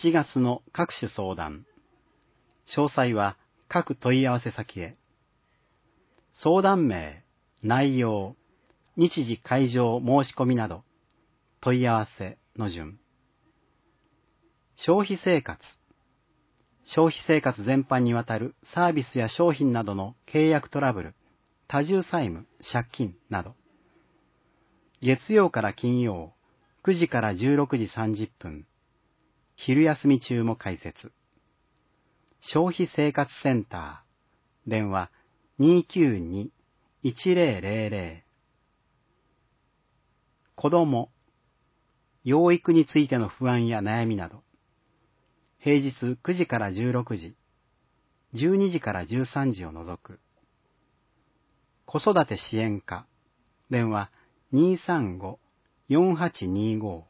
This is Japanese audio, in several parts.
7月の各種相談。詳細は各問い合わせ先へ。相談名、内容、日時会場申し込みなど、問い合わせの順。消費生活。消費生活全般にわたるサービスや商品などの契約トラブル、多重債務、借金など。月曜から金曜、9時から16時30分。昼休み中も開設。消費生活センター。電話 292-1000。子供。養育についての不安や悩みなど。平日9時から16時、12時から13時を除く。子育て支援課。電話 235-4825。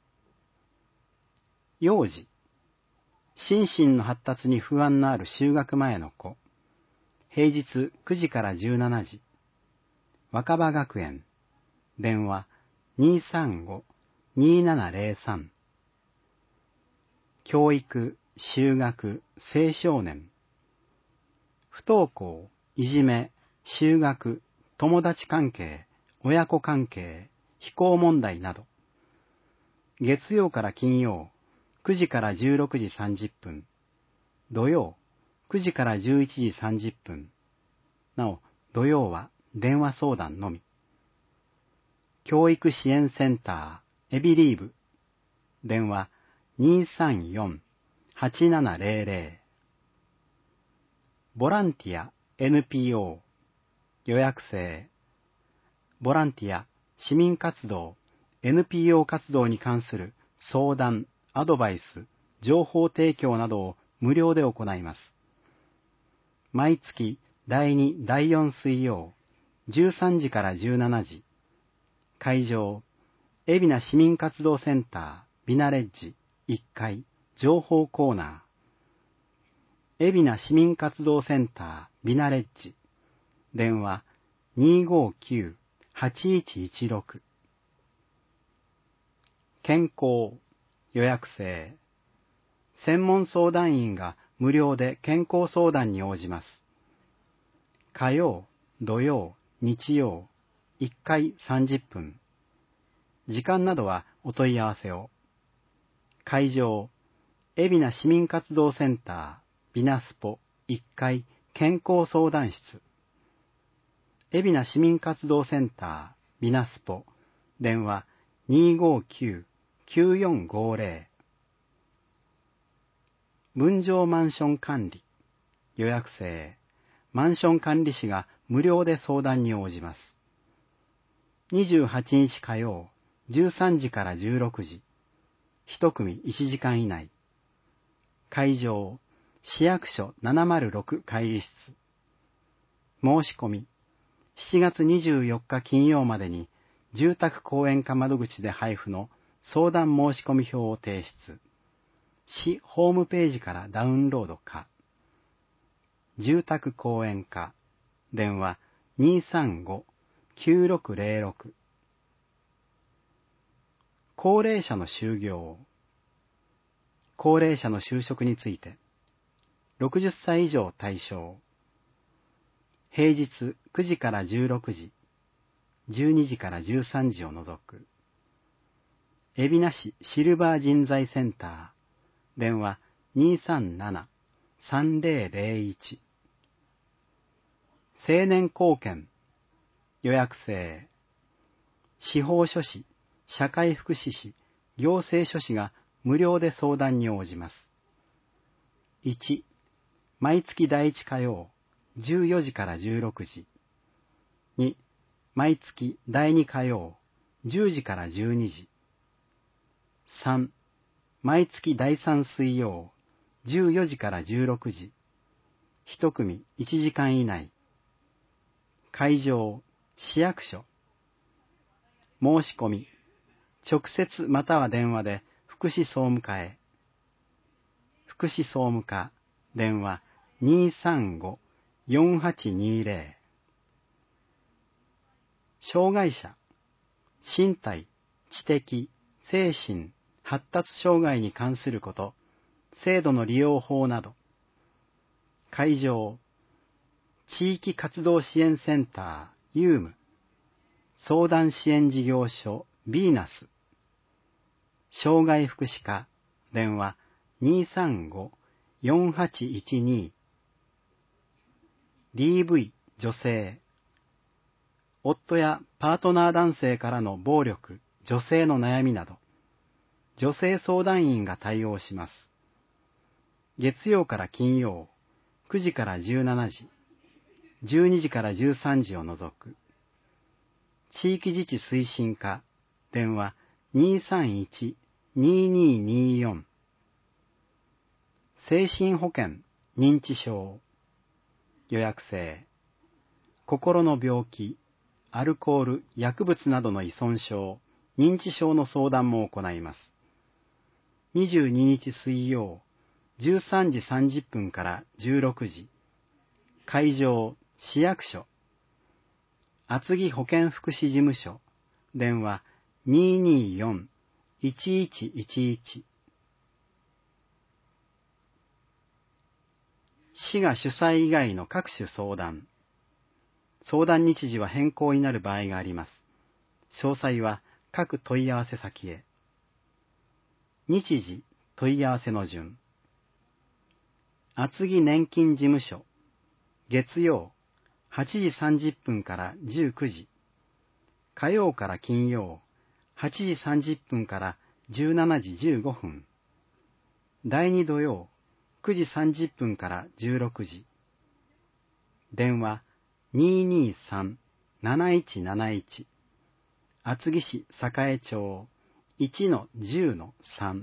幼児。心身の発達に不安のある就学前の子。平日9時から17時。若葉学園。電話 235-2703。教育、就学、青少年。不登校、いじめ、就学、友達関係、親子関係、非行問題など。月曜から金曜、9時から16時30分。土曜、9時から11時30分。なお、土曜は電話相談のみ。教育支援センター、エビリーブ。電話 234-8700。ボランティア、NPO。予約制。ボランティア、市民活動、NPO 活動に関する相談、アドバイス、情報提供などを無料で行います。毎月第2、第4水曜、13時から17時。会場、海老名市民活動センター、ビナレッジ、1階、情報コーナー。海老名市民活動センター、ビナレッジ。電話、259-8116。健康、予約制。専門相談員が無料で健康相談に応じます。火曜、土曜、日曜、1回30分。時間などはお問い合わせを。会場、海老名市民活動センター、ビナスポ1階健康相談室。海老名市民活動センター、ビナスポ、電話 259-9450。分譲マンション管理、予約制。マンション管理士が無料で相談に応じます。28日火曜、13時から16時。1組1時間以内。会場、市役所706会議室。申し込み、7月24日金曜までに住宅公園課窓口で配布の相談申し込み票を提出。市ホームページからダウンロードか。住宅公園課。電話 235-9606。高齢者の就業。高齢者の就職について。60歳以上対象。平日9時から16時、12時から13時を除く。海老名市シルバー人材センター。電話 237-3001。青年貢献。予約制。司法書士、社会福祉士、行政書士が無料で相談に応じます。1、毎月第1火曜、14時から16時。2、毎月第2火曜、10時から12時。3、毎月第3水曜、14時から16時。1組1時間以内。会場、市役所。申し込み、直接または電話で福祉総務課へ。福祉総務課、電話 235-4820。障害者、身体、知的、精神、発達障害に関すること、 制度の利用法など。会場、地域活動支援センター、ユーム、相談支援事業所、ヴィーナス、障害福祉課、電話235-4812、DV 女性、夫やパートナー男性からの暴力、女性の悩みなど、女性相談員が対応します。月曜から金曜、9時から17時、12時から13時を除く。地域自治推進課、電話231-2224。精神保健、認知症、予約制、心の病気、アルコール、薬物などの依存症、認知症の相談も行います。22日水曜、13時30分から16時、会場、市役所、厚木保健福祉事務所、電話224-1111。市が主催以外の各種相談。相談日時は変更になる場合があります。詳細は各問い合わせ先へ。日時、問い合わせの順。厚木年金事務所、月曜、8時30分から19時。火曜から金曜、8時30分から17時15分。第2土曜、9時30分から16時。電話223-7171。厚木市栄町 1-10-3。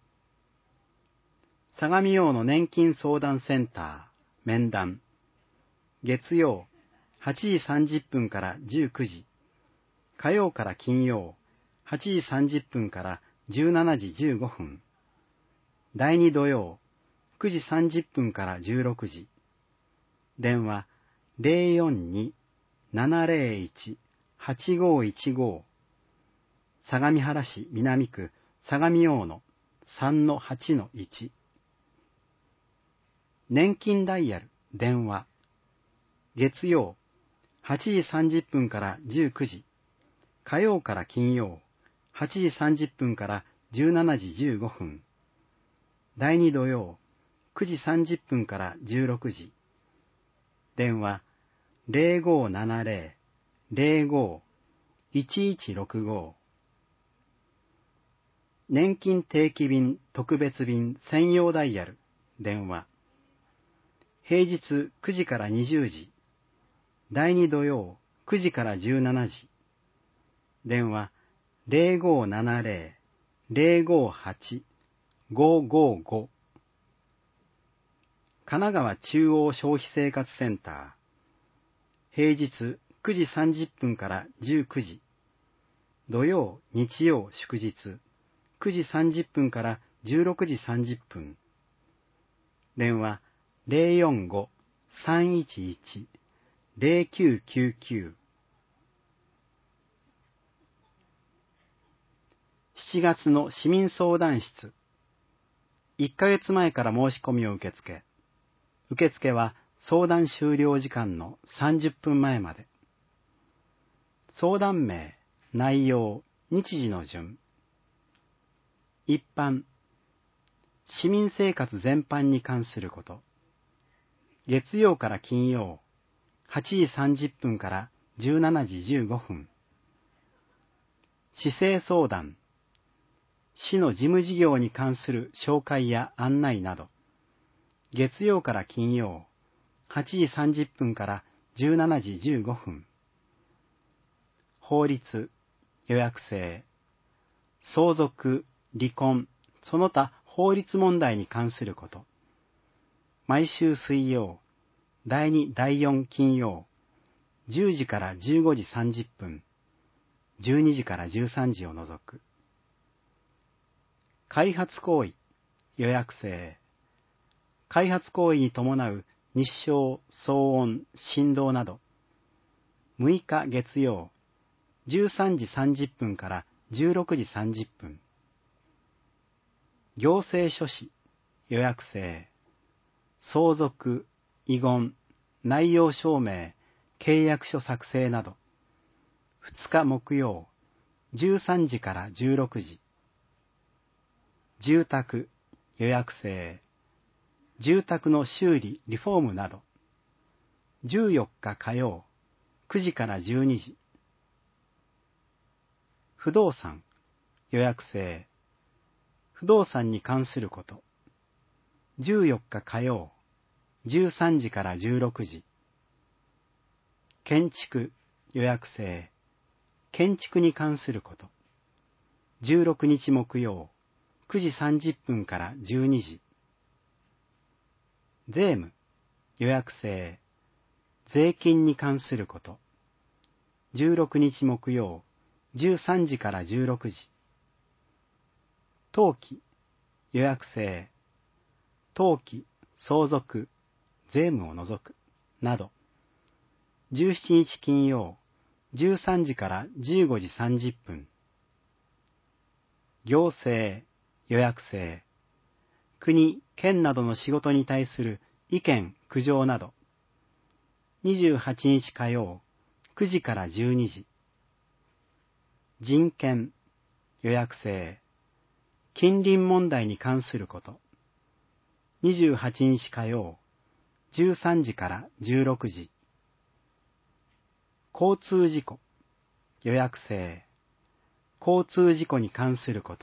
相模大野年金相談センター、面談。月曜、8時30分から19時。火曜から金曜、8時30分から17時15分。第2土曜、9時30分から16時。電話042-701-8515。相模原市南区相模大野 3-8-1。年金ダイヤル、電話。月曜、8時30分から19時。火曜から金曜、8時30分から17時15分。第2土曜、9時30分から16時。電話0570-05-1165。年金定期便特別便専用ダイヤル、電話。平日9時から20時。第2土曜9時から17時。電話0570-058-555。神奈川中央消費生活センター。平日9時30分から19時。土曜、日曜、祝日9時30分から16時30分。電話045-311-0999。7月の市民相談室。1ヶ月前から申し込みを受付。受付は相談終了時間の30分前まで。相談名、内容、日時の順。一般、市民生活全般に関すること。月曜から金曜、8時30分から17時15分。市政相談。市の事務事業に関する紹介や案内など。月曜から金曜、8時30分から17時15分。法律、予約制、相続、離婚、その他法律問題に関すること。毎週水曜、第2、第4金曜、10時から15時30分、12時から13時を除く。開発行為、予約制。開発行為に伴う日照、騒音、振動など。6日月曜、13時30分から16時30分。行政書士、 予約制、相続、遺言、内容証明、契約書作成など、2日木曜、13時から16時。住宅、予約制、住宅の修理・リフォームなど、14日火曜、9時から12時。不動産、予約制、不動産に関すること、14日火曜、13時から16時。建築、予約制、建築に関すること、16日木曜、9時30分から12時。税務、予約制、税金に関すること、16日木曜、13時から16時。登記、予約制、登記、相続、税務を除く、など、17日金曜、13時から15時30分。行政、予約制、国、県などの仕事に対する意見、苦情など、28日火曜、9時から12時。人権、予約制、近隣問題に関すること、28日火曜、13時から16時。交通事故、予約制、交通事故に関すること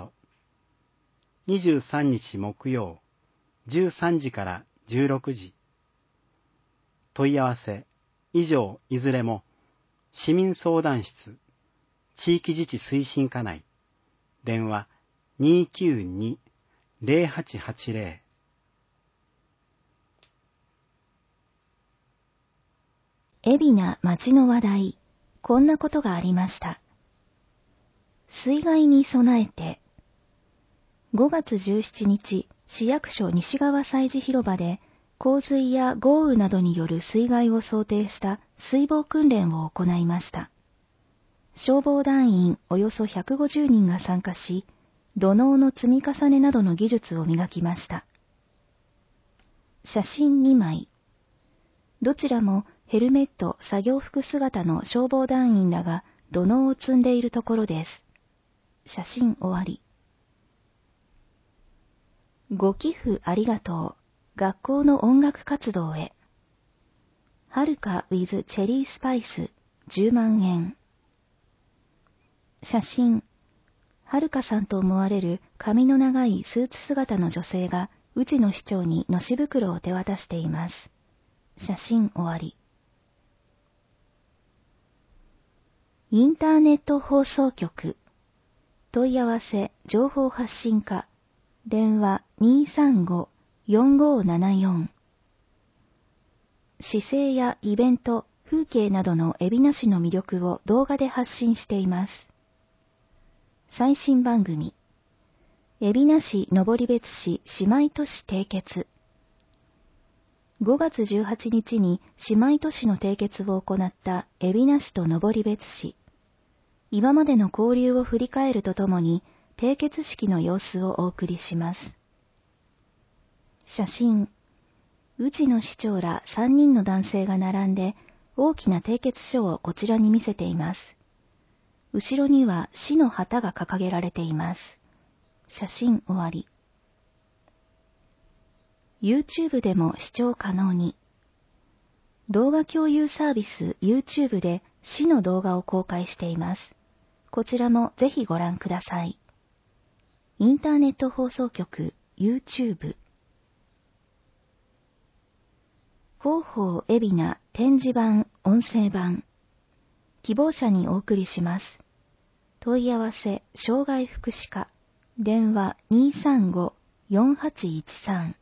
、23日木曜、13時から16時。問い合わせ、以上いずれも、市民相談室、地域自治推進課内、電話 292-0880。 海老名町の話題、こんなことがありました。水害に備えて、5月17日、市役所西側祭事広場で、洪水や豪雨などによる水害を想定した水防訓練を行いました。消防団員およそ150人が参加し、土のうの積み重ねなどの技術を磨きました。写真2枚。どちらもヘルメット、作業服姿の消防団員らが土のうを積んでいるところです。写真終わり。ご寄付ありがとう。学校の音楽活動へ。はるか with チェリースパイス10万円。写真。はるかさんと思われる髪の長いスーツ姿の女性が内野市長にのし袋を手渡しています。写真終わり。インターネット放送局。問い合わせ情報発信課。電話 235-4574。市政やイベント、風景などの海老名市の魅力を動画で発信しています。最新番組。海老名市登別市姉妹都市締結。5月18日に姉妹都市の締結を行った海老名市と登別市。今までの交流を振り返るとともに、締結式の様子をお送りします。写真。内野市長ら3人の男性が並んで、大きな締結書をこちらに見せています。後ろには市の旗が掲げられています。写真終わり。YouTube でも視聴可能に。動画共有サービス YouTube で市の動画を公開しています。こちらもぜひご覧ください。インターネット放送局 YouTube。広報海老名展示版音声版。希望者にお送りします。問い合わせ障害福祉課。電話 235-4813。